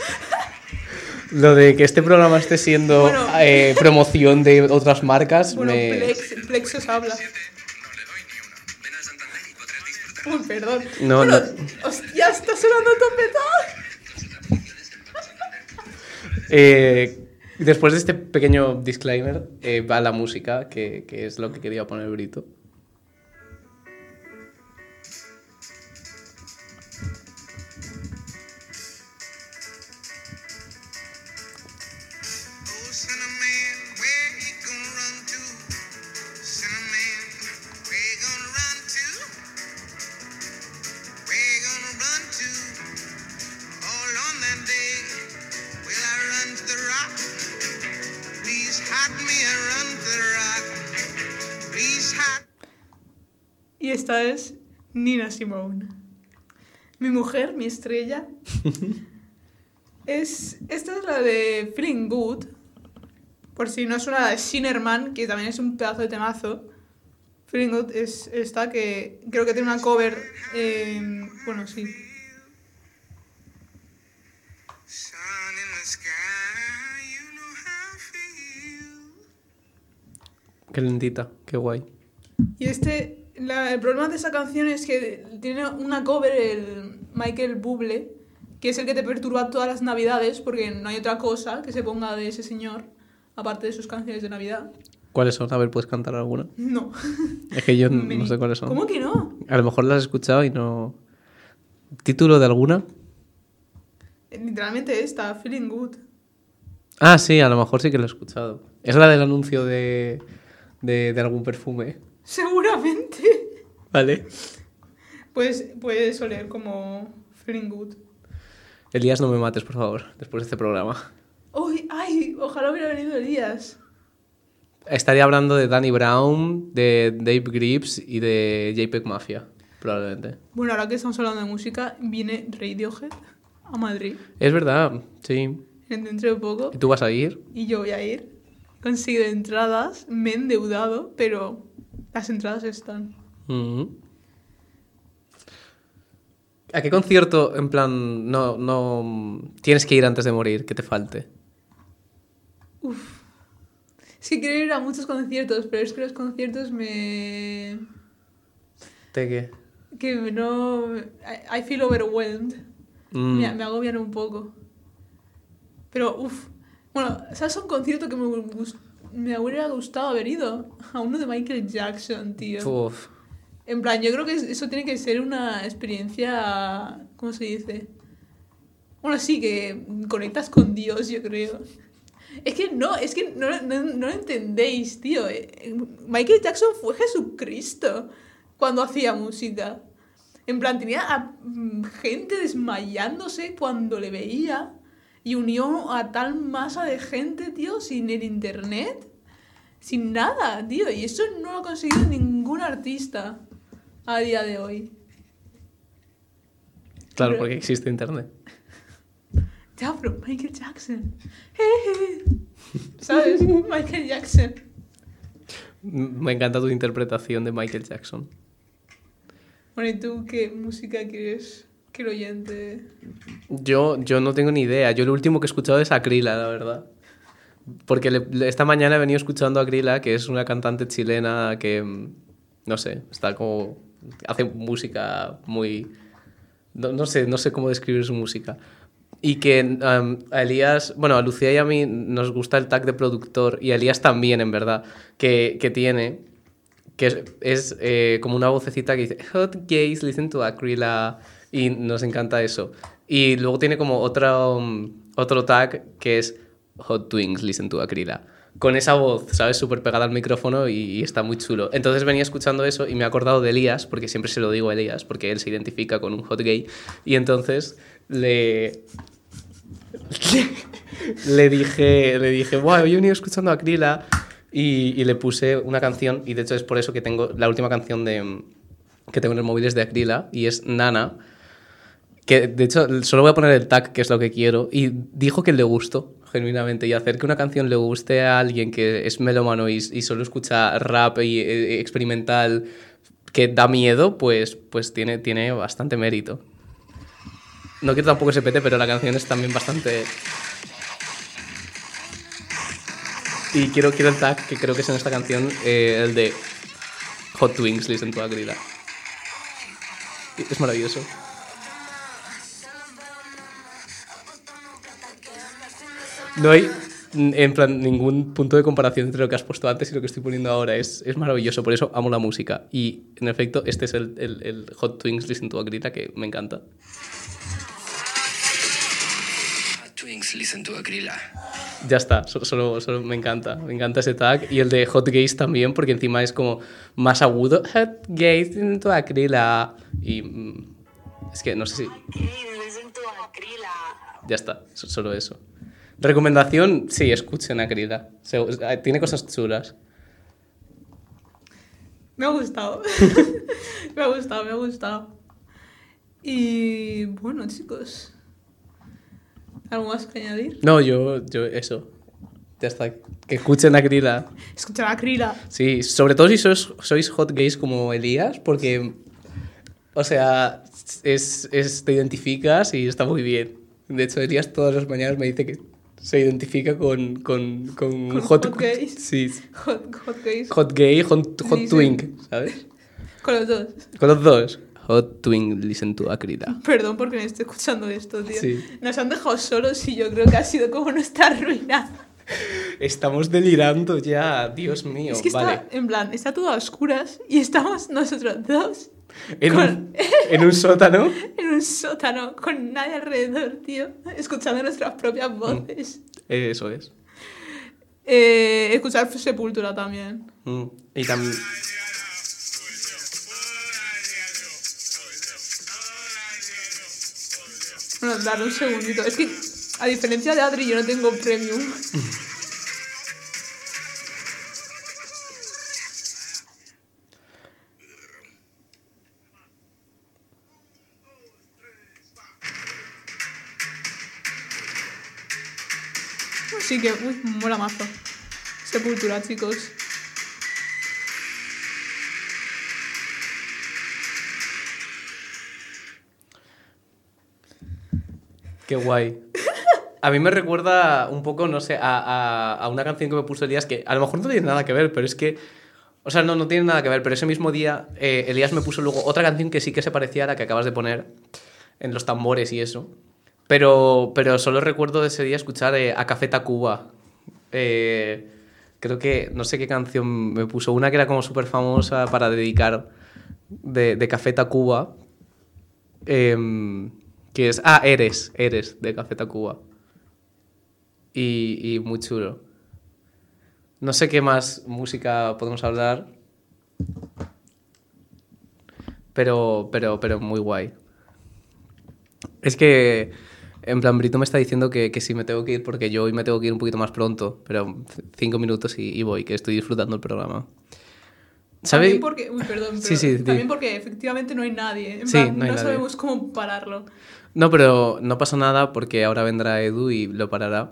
Speaker 1: Lo de que este programa esté siendo
Speaker 2: Bueno.
Speaker 1: eh, promoción de otras marcas,
Speaker 2: Bueno,
Speaker 1: me...
Speaker 2: Plex, Plex os habla.
Speaker 3: No le doy ni una. Ven a Santander y podrás disfrutar.
Speaker 2: Uy, perdón.
Speaker 1: No,
Speaker 2: bueno,
Speaker 1: no.
Speaker 2: hostia, está sonando trompeta.
Speaker 1: Eh, después de este pequeño disclaimer, eh, va la música, que, que es lo que quería poner Brito.
Speaker 3: Oh, Cinnamon, where he gonna run to? Cinnamon, where he gonna run to? Where he gonna run to? All on that day, will I run to the rock? Please hide me and run to the rock. Please hide.
Speaker 2: Y esta es Nina Simone. Mi mujer, mi estrella. es, esta es la de Feeling Good. Por si no suena la de Sinnerman, que también es un pedazo de temazo. Feeling Good es esta que creo que tiene una cover. Eh, bueno, sí.
Speaker 3: Sun in the sky, you know how I feel.
Speaker 1: Qué lentita, qué guay.
Speaker 2: Y este, la- el problema de esa canción es que tiene una cover, el Michael Bublé, que es el que te perturba todas las navidades, porque no hay otra cosa que se ponga de ese señor, aparte de sus canciones de Navidad.
Speaker 1: ¿Cuáles son? A ver, ¿puedes cantar alguna?
Speaker 2: No.
Speaker 1: Es que yo
Speaker 2: Me-
Speaker 1: no sé cuáles son.
Speaker 2: ¿Cómo que no?
Speaker 1: A lo mejor las has escuchado y no... ¿Título de alguna?
Speaker 2: Literalmente esta, Feeling Good.
Speaker 1: Ah, sí, a lo mejor sí que lo he escuchado. Es la del anuncio de, de, de algún perfume.
Speaker 2: Seguramente.
Speaker 1: Vale.
Speaker 2: Pues puedes oler como Feeling Good.
Speaker 1: Elías, no me mates, por favor, después de este programa.
Speaker 2: Uy, ay, ojalá hubiera venido Elías.
Speaker 1: Estaría hablando de Danny Brown, de Dave Grips y de JPEG Mafia, probablemente.
Speaker 2: Bueno, ahora que estamos hablando de música, viene Radiohead a Madrid
Speaker 1: Es verdad, sí.
Speaker 2: dentro de poco.
Speaker 1: ¿Y tú vas a ir?
Speaker 2: Y yo voy a ir. He conseguido entradas, me he endeudado, pero las entradas están.
Speaker 1: Ujú. ¿A qué concierto, en plan, no, no tienes que ir antes de morir, que te falte?
Speaker 2: Es que quiero ir a muchos conciertos, pero es que los conciertos me...
Speaker 1: ¿De qué?
Speaker 2: que no... I, I feel overwhelmed.
Speaker 1: Mm.
Speaker 2: Me, me agobian un poco. Pero, uff. Bueno, ¿sabes un concierto que me, gus- me hubiera gustado haber ido? A uno de Michael Jackson, tío.
Speaker 1: Uf.
Speaker 2: En plan, yo creo que es- eso tiene que ser una experiencia... ¿Cómo se dice? Bueno, sí, que conectas con Dios, yo creo. Es que no, es que no, no, no lo entendéis, tío. Eh, Michael Jackson fue Jesucristo cuando hacía música. En plan, tenía a mm, gente desmayándose cuando le veía y unió a tal masa de gente, tío, sin el internet, sin nada, tío. Y eso no lo ha conseguido ningún artista a día de hoy.
Speaker 1: Claro,
Speaker 2: Pero-
Speaker 1: porque existe internet.
Speaker 2: Ya, pero Michael Jackson. ¿Sabes? Michael Jackson.
Speaker 1: Me encanta tu interpretación de Michael Jackson.
Speaker 2: Bueno, ¿y tú qué música quieres que el oyente...?
Speaker 1: Yo, yo no tengo ni idea. Yo lo último que he escuchado es Acrila, la verdad. Porque le- le- esta mañana he venido escuchando a Acrila, que es una cantante chilena que, mm, no sé, está como... hace música muy... No, no sé, no sé cómo describir su música. Y que um, a Elías, bueno, a Lucía y a mí nos gusta el tag de productor, y a Elías también, en verdad, que, que tiene, que es, es eh, como una vocecita que dice Hot gays, listen to Acrila, y nos encanta eso. Y luego tiene como otro, um, otro tag que es Hot Twins, listen to Acrila. Con esa voz, ¿sabes? Súper pegada al micrófono y, y está muy chulo. Entonces venía escuchando eso y me he acordado de Elías, porque siempre se lo digo a Elías, porque él se identifica con un hot gay. Y entonces le... le dije, le dije, wow, yo he venido escuchando a Acrila y, y le puse una canción, y de hecho es por eso que tengo la última canción de, que tengo en el móvil es de Acrila, y es Nana, que de hecho solo voy a poner el tag, que es lo que quiero, y dijo que le gustó genuinamente, y hacer que una canción le guste a alguien que es melómano y, y solo escucha rap y eh, experimental que da miedo, pues, pues tiene, tiene bastante mérito. No quiero tampoco se pete, pero la canción es también bastante... Y quiero, quiero el tag, que creo que es en esta canción, eh, el de Hot Wings, listen to Acrila. Es maravilloso. No hay, en plan, ningún punto de comparación entre lo que has puesto antes y lo que estoy poniendo ahora. Es, es maravilloso, por eso amo la música. Y, en efecto, este es el, el, el Hot Twins Listen to Akrila, que me encanta.
Speaker 4: Hot Twins Listen to Akrila.
Speaker 1: Ya está, solo, solo, solo me encanta. Me encanta ese tag. Y el de Hot Gaze también, porque encima es como más agudo. Hot Gaze Listen to Akrila. Y mm, es que no sé si... Ya está, so- solo eso. Recomendación, sí, escuchen Akrila. Se- Tiene cosas chulas.
Speaker 2: Me ha gustado. me ha gustado, me ha gustado. Y bueno, chicos. ¿Algo más que añadir?
Speaker 1: No, yo, yo, eso. Ya está. Que escuchen Akrila.
Speaker 2: Escuchar a Krila.
Speaker 1: Sí, sobre todo si sois, sois hot gays como Elías, porque, o sea, es, es, te identificas y está muy bien. De hecho, Elías todas las mañanas me dice que se identifica con, con, con,
Speaker 2: Con
Speaker 1: hot,
Speaker 2: hot gays.
Speaker 1: Sí,
Speaker 2: Hot, hot gays.
Speaker 1: hot gay, hot, hot
Speaker 2: Sí, sí.
Speaker 1: twink, ¿sabes?
Speaker 2: Con los dos.
Speaker 1: Con los dos. Hot twink, listen to Akrila.
Speaker 2: Perdón porque me estoy escuchando esto, tío.
Speaker 1: Sí.
Speaker 2: Nos han dejado solos y yo creo que ha sido como nuestra ruina.
Speaker 1: Estamos delirando ya, Dios mío.
Speaker 2: Es que
Speaker 1: vale.
Speaker 2: está, en plan, está todo a oscuras y estamos nosotros dos
Speaker 1: En,
Speaker 2: con-
Speaker 1: un, en un sótano.
Speaker 2: en un sótano con nadie alrededor, tío, escuchando nuestras propias voces.
Speaker 1: Eh, Eso es.
Speaker 2: Eh, escuchar Sepultura también.
Speaker 1: Mm, Y también...
Speaker 2: Bueno, darle un segundito. Es que, a diferencia de Adri, yo no tengo premium. Así que, uy, mola mazo. Sepultura, chicos.
Speaker 1: Qué guay. A mí me recuerda un poco, no sé, a, a, a una canción que me puso Elías que a lo mejor no tiene nada que ver, pero es que... O sea, no, no tiene nada que ver, pero ese mismo día eh, Elías me puso luego otra canción que sí que se parecía a la que acabas de poner en los tambores y eso. Pero, pero solo recuerdo de ese día escuchar eh, a Café Tacuba. Eh, creo que, no sé qué canción me puso, una que era como súper famosa para dedicar de, de Café Tacuba. Eh, que es... Ah, Eres, Eres, de Café Tacuba. Y, y muy chulo. No sé qué más música podemos hablar. Pero, pero, pero muy guay. Es que, en plan, Brito me está diciendo que, que sí me tengo que ir porque yo hoy me tengo que ir un poquito más pronto. Pero cinco minutos y, y voy, que estoy disfrutando el programa. ¿Sabe?
Speaker 2: También porque... Uy, perdón, pero
Speaker 1: Sí, sí, di.
Speaker 2: también porque efectivamente no hay nadie. En
Speaker 1: Sí,
Speaker 2: plan,
Speaker 1: no hay
Speaker 2: no
Speaker 1: nadie.
Speaker 2: sabemos cómo pararlo.
Speaker 1: No, pero no pasa nada porque ahora vendrá Edu y lo parará.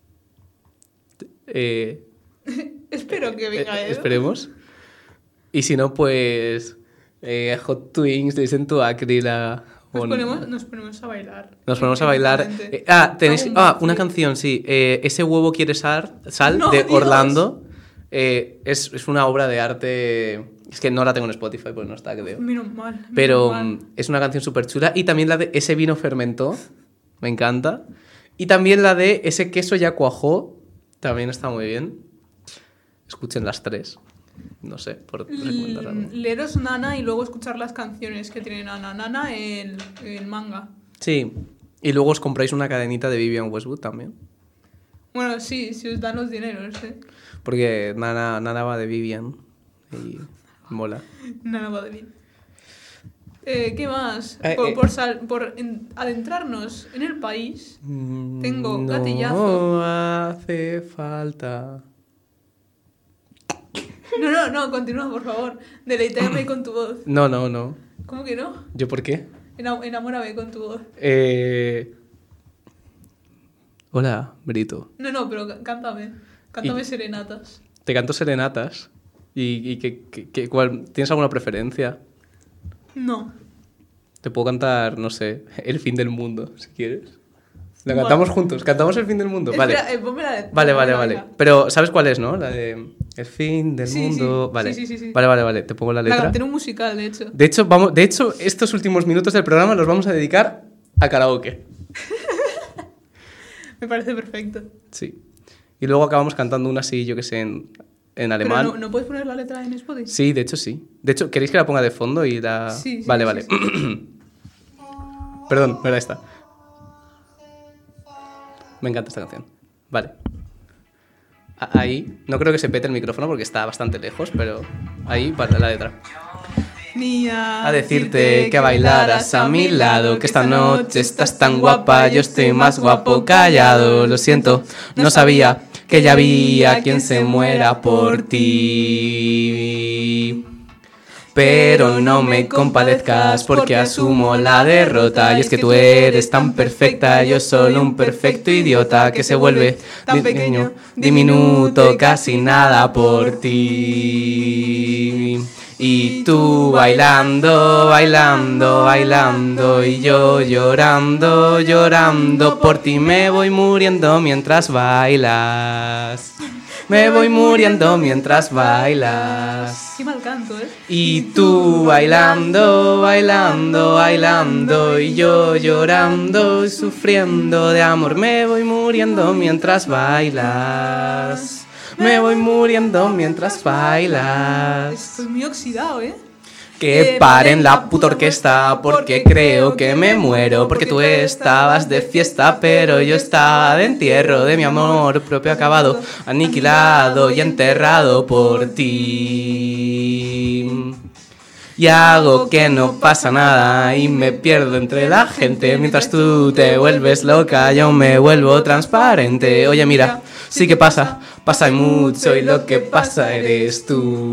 Speaker 1: Eh...
Speaker 2: Espero que venga
Speaker 1: Eh,
Speaker 2: Edu.
Speaker 1: Esperemos. Y si no, pues... Eh, Hot Twins, Listen to Akrila.
Speaker 2: Nos
Speaker 1: o-
Speaker 2: ponemos, nos ponemos a bailar.
Speaker 1: Nos ponemos a bailar.
Speaker 2: Efectivamente.
Speaker 1: Eh, ah, tenéis.
Speaker 2: Hago un
Speaker 1: Ah,
Speaker 2: backflip.
Speaker 1: una canción, sí. Eh, Ese huevo quiere sal, sal
Speaker 2: No,
Speaker 1: de
Speaker 2: Dios.
Speaker 1: Orlando. Eh, es, es una obra de arte. Es que no la tengo en Spotify, pues no está, creo.
Speaker 2: Menos mal. menos
Speaker 1: Pero
Speaker 2: mal.
Speaker 1: mm, es una canción súper chula. Y también la de Ese vino fermentó. Me encanta. Y también la de Ese queso ya cuajó. También está muy bien. Escuchen las tres. No sé, por recomendar algo.
Speaker 2: L- Leeros Nana y luego escuchar las canciones que tiene Nana. Nana, el, el manga.
Speaker 1: Sí. Y luego os compráis una cadenita de Vivian Westwood también.
Speaker 2: Bueno, sí, si os dan los dineros, ¿eh?
Speaker 1: Porque Nana, Nana va de Vivian. Y mola.
Speaker 2: Nana va de bien. Eh, ¿Qué más?
Speaker 1: Eh,
Speaker 2: por
Speaker 1: eh.
Speaker 2: por, sal- por en- adentrarnos en el país. Tengo
Speaker 1: no
Speaker 2: gatillazo.
Speaker 1: No hace falta.
Speaker 2: No, no, no, continúa, por favor. Deleítame con tu voz.
Speaker 1: No, no, no.
Speaker 2: ¿Cómo que no?
Speaker 1: ¿Yo por qué?
Speaker 2: Ena- Enamórame con tu voz.
Speaker 1: Eh... Hola, Brito.
Speaker 2: No, no, pero cá- cántame. Cántame
Speaker 1: Y-
Speaker 2: serenatas.
Speaker 1: Te canto serenatas. ¿Y, y qué- qué- qué- cuál- tienes alguna preferencia?
Speaker 2: No.
Speaker 1: Te puedo cantar, no sé, El fin del mundo, si quieres. La
Speaker 2: Vale.
Speaker 1: cantamos juntos. ¿Cantamos El fin del mundo? Vale.
Speaker 2: Espera, eh, ponme la de-
Speaker 1: Vale, vale,
Speaker 2: ponme la
Speaker 1: vale.
Speaker 2: venga.
Speaker 1: Pero, ¿sabes cuál es, no? La de El fin del
Speaker 2: Sí,
Speaker 1: mundo.
Speaker 2: sí.
Speaker 1: Vale.
Speaker 2: Sí, sí, sí, sí.
Speaker 1: Vale, vale, vale. Te pongo la
Speaker 2: La
Speaker 1: letra.
Speaker 2: canté en un musical, de hecho.
Speaker 1: De hecho, vamos, de hecho, estos últimos minutos del programa los vamos a dedicar a karaoke.
Speaker 2: Me parece perfecto.
Speaker 1: Sí. Y luego acabamos cantando una así, yo que sé, en, en alemán.
Speaker 2: Pero no, ¿no puedes poner la letra en Spotify?
Speaker 1: Sí, de hecho sí. De hecho, ¿queréis que la ponga de fondo y la...?
Speaker 2: Sí, sí,
Speaker 1: Vale,
Speaker 2: sí,
Speaker 1: vale.
Speaker 2: sí.
Speaker 1: Perdón, no era esta. Me encanta esta canción. Vale. A- Ahí, no creo que se pete el micrófono porque está bastante lejos, pero ahí para la letra.
Speaker 2: Ni a,
Speaker 1: A decirte que bailaras a mi lado, que esta noche estás tan guapa, yo estoy más guapo callado. Lo siento, no sabía que ya había quien se muera por ti. Pero no me compadezcas porque asumo la derrota. Y es que tú eres tan perfecta, yo solo un perfecto idiota que se vuelve tan pequeño, diminuto, casi nada por ti. Y tú bailando, bailando, bailando y yo llorando, llorando por ti. Me voy muriendo mientras bailas. Me voy muriendo mientras bailas.
Speaker 2: Qué mal canto, ¿eh?
Speaker 1: Y tú bailando, bailando, bailando y yo llorando y sufriendo de amor. Me voy muriendo mientras bailas. Me voy muriendo mientras bailas.
Speaker 2: Estoy muy oxidado, ¿eh?
Speaker 1: Que paren la puta orquesta porque creo que me muero. Porque tú estabas de fiesta pero yo estaba de entierro de mi amor propio acabado, aniquilado y enterrado por ti. Y hago que no pasa nada y me pierdo entre la gente. Mientras tú te vuelves loca yo me vuelvo transparente. Oye mira, sí que pasa, pasa y mucho y lo que pasa eres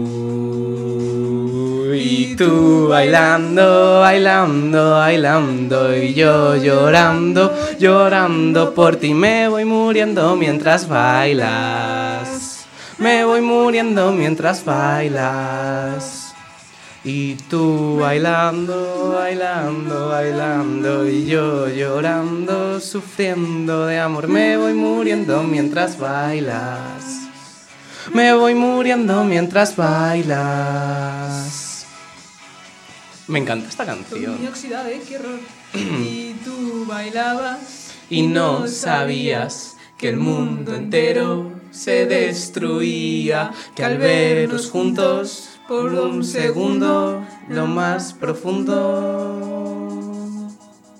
Speaker 1: tú. Y tú bailando, bailando, bailando y yo llorando, llorando por ti. Me voy muriendo mientras bailas. Me voy muriendo mientras bailas. Y tú bailando, bailando, bailando y yo llorando, sufriendo de amor. Me voy muriendo mientras bailas. Me voy muriendo mientras bailas. Me encanta esta
Speaker 2: Estoy
Speaker 1: canción.
Speaker 2: muy oxidado, ¿eh? Qué horror. Y tú bailabas
Speaker 1: Y no sabías que el mundo entero se destruía, que al vernos juntos por un segundo, lo más profundo,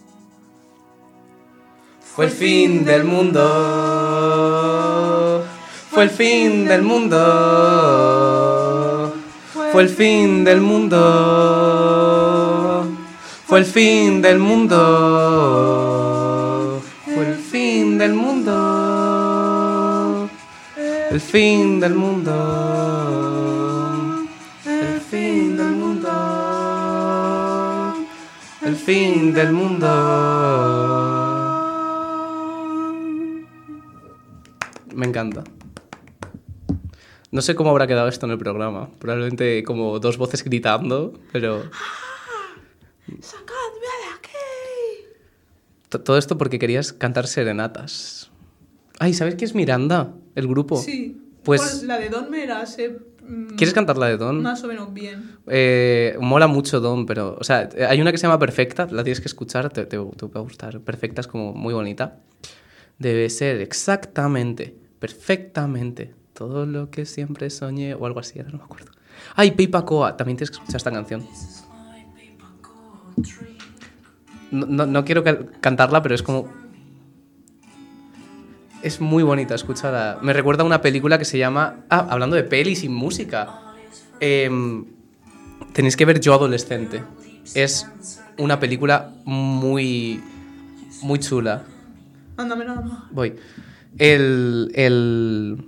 Speaker 1: fue el fin del mundo, fue el fin del mundo, fue el fin del mundo, fue el fin del mundo, fue el fin del mundo, el fin del mundo. El fin del mundo, el fin del mundo. Me encanta. No sé cómo habrá quedado esto en el programa. Probablemente como dos voces gritando, pero...
Speaker 2: ¡Sacadme de aquí!
Speaker 1: T- Todo esto porque querías cantar serenatas. Ay, ¿sabes qué es Miranda? El grupo.
Speaker 2: Sí.
Speaker 1: Pues-
Speaker 2: ¿Cuál? La de Don me la sé mm,
Speaker 1: ¿Quieres cantar la de Don?
Speaker 2: más o menos bien.
Speaker 1: Eh, mola mucho Don, pero... O sea, hay una que se llama Perfecta, la tienes que escuchar, te, te, te va a gustar. Perfecta es como muy bonita. Debe ser exactamente, perfectamente, todo lo que siempre soñé, o algo así, ahora no me acuerdo. Ay, Pipa Coa, también tienes que escuchar esta canción. No, no, no quiero ca- cantarla, pero es como... Es muy bonita, escúchala. Me recuerda a una película que se llama... Ah, hablando de pelis y música. Em, tenéis que ver Yo Adolescente. Es una película muy... Muy chula.
Speaker 2: Ándame nada más.
Speaker 1: Voy. El, el,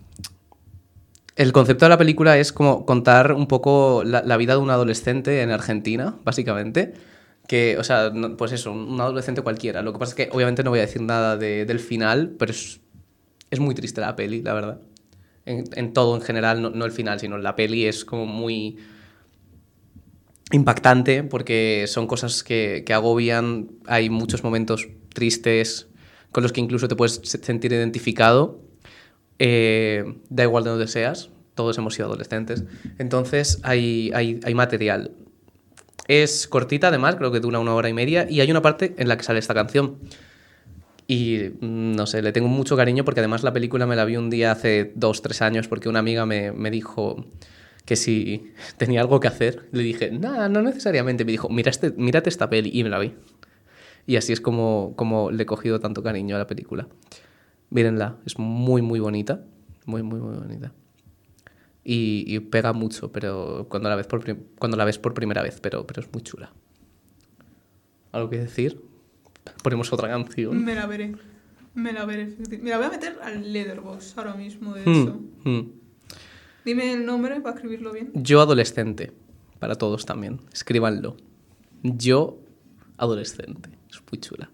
Speaker 1: el concepto de la película es como contar un poco la, la vida de un adolescente en Argentina, básicamente. Que, o sea, no- pues eso, un adolescente cualquiera. Lo que pasa es que obviamente no voy a decir nada de- del final, pero es, es muy triste la peli, la verdad. En, en todo en general, no, no el final, sino la peli es como muy impactante porque son cosas que, que agobian. Hay muchos momentos tristes con los que incluso te puedes se- sentir identificado. Eh, da igual de donde seas, todos hemos sido adolescentes. Entonces hay, hay, hay material. Es cortita además, creo que dura una hora y media, y hay una parte en la que sale esta canción. Y mm, no sé, le tengo mucho cariño porque además la película me la vi un día hace dos, tres años porque una amiga me, me dijo que si tenía algo que hacer. Le dije, nada, no necesariamente. Me dijo, Mira este, mírate esta peli y me la vi. Y así es como, como le he cogido tanto cariño a la película. Mírenla, es muy, muy bonita. Muy, muy, muy bonita. Y, y pega mucho, pero cuando la ves por, prim- cuando la ves por primera vez, pero, pero es muy chula. ¿Algo que decir? Ponemos otra canción.
Speaker 2: Me la veré. Me la veré. Me la voy a meter al Letterboxd ahora mismo, de
Speaker 1: Hmm,
Speaker 2: hecho.
Speaker 1: hmm.
Speaker 2: Dime el nombre para escribirlo bien.
Speaker 1: Yo adolescente, para todos también. Escríbanlo. Yo adolescente. Es muy chula.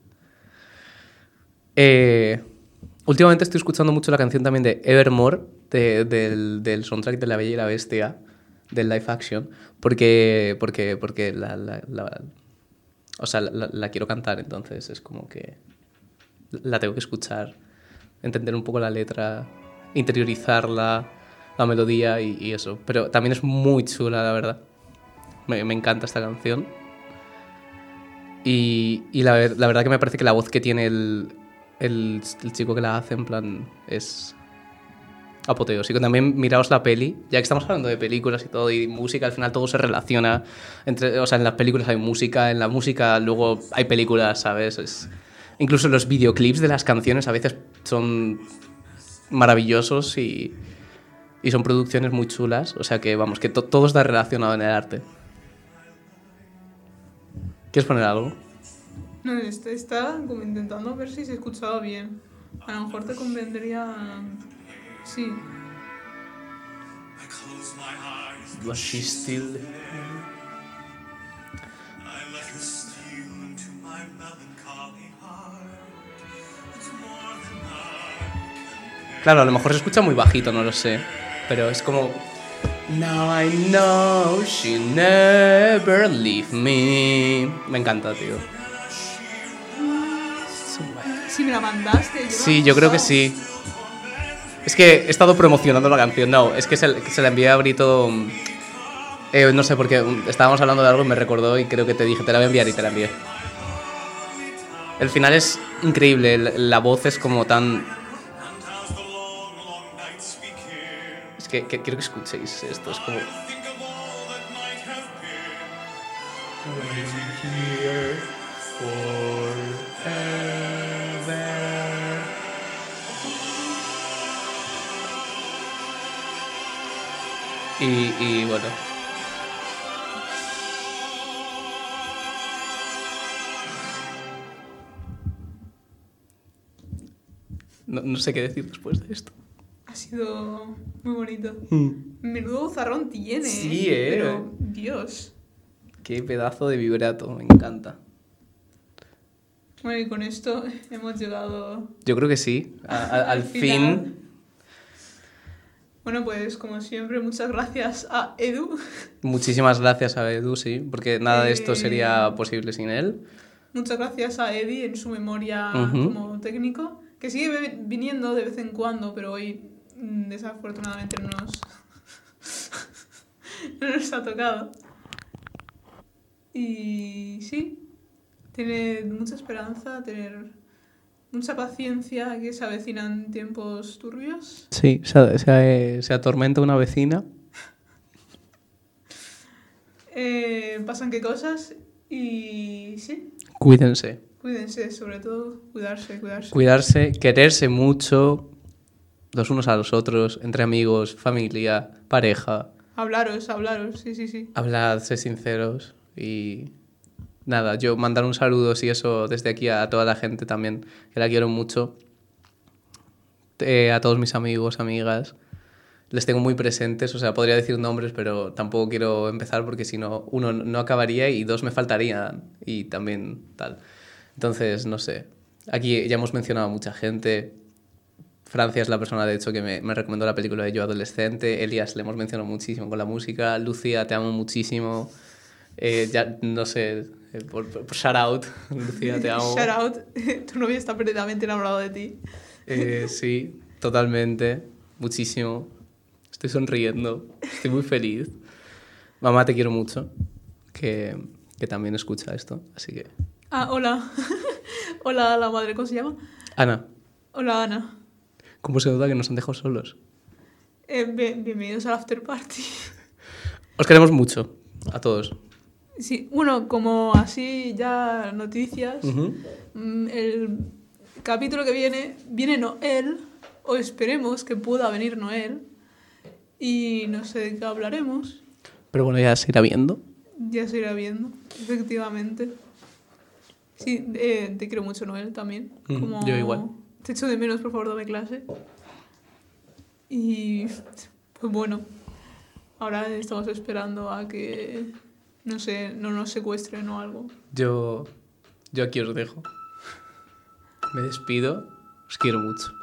Speaker 1: Eh, últimamente estoy escuchando mucho la canción también de Evermore, de- del, del soundtrack de La Bella y la Bestia, del live action, porque, porque, porque la, la- la- o sea, la, la quiero cantar, entonces es como que la tengo que escuchar, entender un poco la letra, interiorizarla, la melodía y, y eso. Pero también es muy chula, la verdad. Me, me encanta esta canción. Y, y la, ver- la verdad que me parece que la voz que tiene el, el, el chico que la hace, en plan, es apoteósico. También miraos la peli, ya que estamos hablando de películas y todo, y música, al final todo se relaciona. Entre, o sea, en las películas hay música, en la música luego hay películas, ¿sabes? Es, incluso los videoclips de las canciones a veces son maravillosos y, y son producciones muy chulas. O sea que, vamos, que to- todo está relacionado en el arte. ¿Quieres poner algo?
Speaker 2: No, está, está como intentando ver si se escuchaba bien. A lo mejor te convendría... Sí.
Speaker 1: But she's still... Claro, a lo mejor se escucha muy bajito, no lo sé. Pero es como... Now I know she never leave me. Me encanta, tío.
Speaker 2: Si me la mandaste. Yo
Speaker 1: Sí, yo creo que sí. Es que he estado promocionando la canción. No, es que se, que se la envié a Brito. Eh, no sé, porque estábamos hablando de algo y me recordó y creo que te dije, te la voy a enviar y te la envié. El final es increíble, la, la voz es como tan... Es que, que quiero que escuchéis esto, es como... Y, y bueno... No, no sé qué decir después de esto.
Speaker 2: Ha sido muy bonito.
Speaker 1: Mm.
Speaker 2: Menudo zarrón tiene.
Speaker 1: Sí, eh.
Speaker 2: Pero, Dios.
Speaker 1: Qué pedazo de vibrato, me encanta.
Speaker 2: Bueno, y con esto hemos llegado
Speaker 1: Yo creo que sí, a- a- al
Speaker 2: final.
Speaker 1: fin.
Speaker 2: Bueno, pues como siempre, muchas gracias a Edu.
Speaker 1: Muchísimas gracias a Edu, sí, porque nada de esto
Speaker 2: Eh,
Speaker 1: sería posible sin él.
Speaker 2: Muchas gracias a Eddie en su memoria
Speaker 1: Ujú.
Speaker 2: como técnico, que sigue ve- viniendo de vez en cuando, pero hoy mm, desafortunadamente no nos, no nos ha tocado. Y sí, tiene mucha esperanza, tener mucha paciencia, que se avecinan tiempos turbios.
Speaker 1: Sí, se, se, se atormenta una vecina.
Speaker 2: Eh, pasan qué cosas y sí,
Speaker 1: Cuídense.
Speaker 2: cuídense, sobre todo cuidarse, cuidarse.
Speaker 1: Cuidarse, quererse mucho, los unos a los otros, entre amigos, familia, pareja.
Speaker 2: Hablaros, hablaros, sí, sí, sí.
Speaker 1: Hablad, sed sinceros y nada, yo mandar un saludo y eso desde aquí a toda la gente también, que la quiero mucho, Eh, a todos mis amigos, amigas, les tengo muy presentes, o sea, podría decir nombres, pero tampoco quiero empezar porque si no, uno, no acabaría y dos me faltarían y también tal. Entonces, no sé, aquí ya hemos mencionado a mucha gente. Francia es la persona, de hecho, que me, me recomendó la película de Yo Adolescente. Elias le hemos mencionado muchísimo con la música. Lucía, te amo muchísimo. Eh, ya, no sé, eh, por, por shout out. Lucía, te amo.
Speaker 2: Shout out, tu novia está perdidamente enamorado de ti.
Speaker 1: Eh, sí, totalmente. Muchísimo. Estoy sonriendo. Estoy muy feliz. Mamá, te quiero mucho. Que, que también escucha esto. Así que...
Speaker 2: Ah, hola. Hola, la madre, ¿cómo se llama?
Speaker 1: Ana,
Speaker 2: Hola, Ana.
Speaker 1: ¿cómo se nota que nos han dejado solos?
Speaker 2: Eh, bien- bienvenidos al After Party.
Speaker 1: Os queremos mucho, a todos.
Speaker 2: Sí, bueno, como así ya noticias,
Speaker 1: Ujú.
Speaker 2: mm, el capítulo que viene, viene Noel, o esperemos que pueda venir Noel, y no sé de qué hablaremos,
Speaker 1: Pero bueno, ya se irá viendo.
Speaker 2: ya se irá viendo, efectivamente. Sí, eh, te quiero mucho, Noel, también.
Speaker 1: Mm,
Speaker 2: Como
Speaker 1: yo igual.
Speaker 2: Te echo de menos, por favor, dame clase. Y pues bueno, ahora estamos esperando a que, no sé, no nos secuestren o algo.
Speaker 1: Yo, yo aquí os dejo. Me despido. Os quiero mucho.